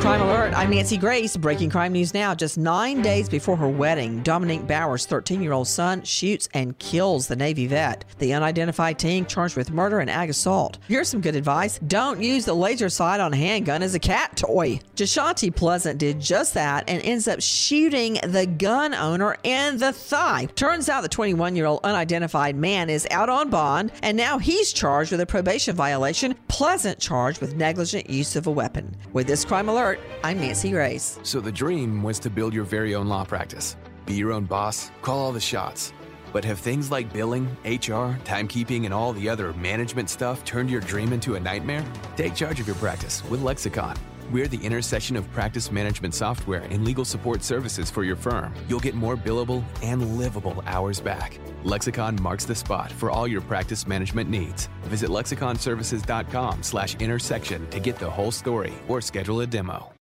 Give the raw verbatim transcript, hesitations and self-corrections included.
Crime Alert, I'm Nancy Grace. Breaking crime news now. Just nine days before her wedding, Dominique Bauer's thirteen-year-old son shoots and kills the Navy vet. The unidentified teen charged with murder and ag assault. Here's some good advice. Don't use the laser sight on a handgun as a cat toy. Jashanti Pleasant did just that and ends up shooting the gun owner in the thigh. Turns out the twenty-one-year-old unidentified man is out on bond, and now he's charged with a probation violation. Pleasant charged with negligent use of a weapon. With this Crime Alert, I'm Nancy Grace. So the dream was to build your very own law practice. Be your own boss, call all the shots. But have things like billing, H R, timekeeping, and all the other management stuff turned your dream into a nightmare? Take charge of your practice with Lexicon. We're the intersection of practice management software and legal support services for your firm. You'll get more billable and livable hours back. Lexicon marks the spot for all your practice management needs. Visit lexiconservices.com slash intersection to get the whole story or schedule a demo.